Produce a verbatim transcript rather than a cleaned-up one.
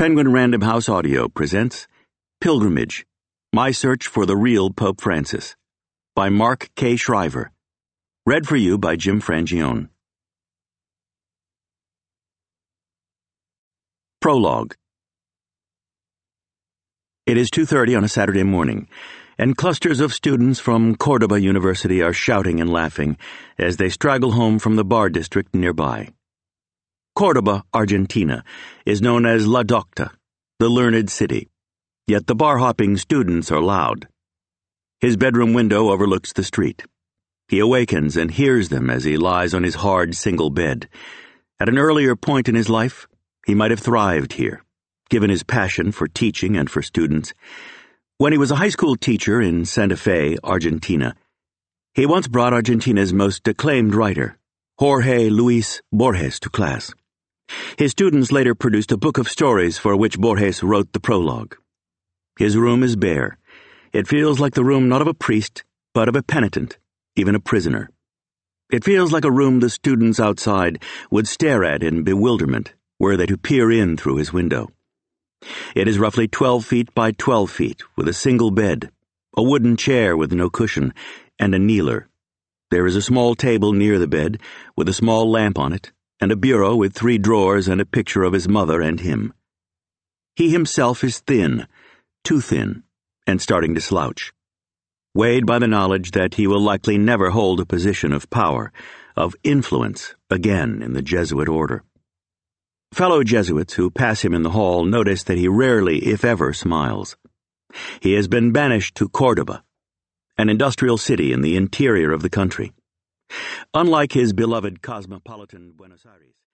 Penguin Random House Audio presents Pilgrimage, My Search for the Real Pope Francis, by Mark K. Shriver. Read for you by Jim Frangione. Prologue. It is two thirty on a Saturday morning, and clusters of students from Córdoba University are shouting and laughing as they straggle home from the bar district nearby. Córdoba, Argentina, is known as La Docta, the learned city, yet the bar-hopping students are loud. His bedroom window overlooks the street. He awakens and hears them as he lies on his hard single bed. At an earlier point in his life, he might have thrived here, given his passion for teaching and for students. When he was a high school teacher in Santa Fe, Argentina, he once brought Argentina's most acclaimed writer, Jorge Luis Borges, to class. His students later produced a book of stories for which Borges wrote the prologue. His room is bare. It feels like the room not of a priest, but of a penitent, even a prisoner. It feels like a room the students outside would stare at in bewilderment were they to peer in through his window. It is roughly twelve feet by twelve feet, with a single bed, a wooden chair with no cushion, and a kneeler. There is a small table near the bed, with a small lamp on it, and a bureau with three drawers and a picture of his mother and him. He himself is thin, too thin, and starting to slouch, weighed by the knowledge that he will likely never hold a position of power, of influence, again in the Jesuit order. Fellow Jesuits who pass him in the hall notice that he rarely, if ever, smiles. He has been banished to Córdoba, an industrial city in the interior of the country. Unlike his beloved cosmopolitan Buenos Aires,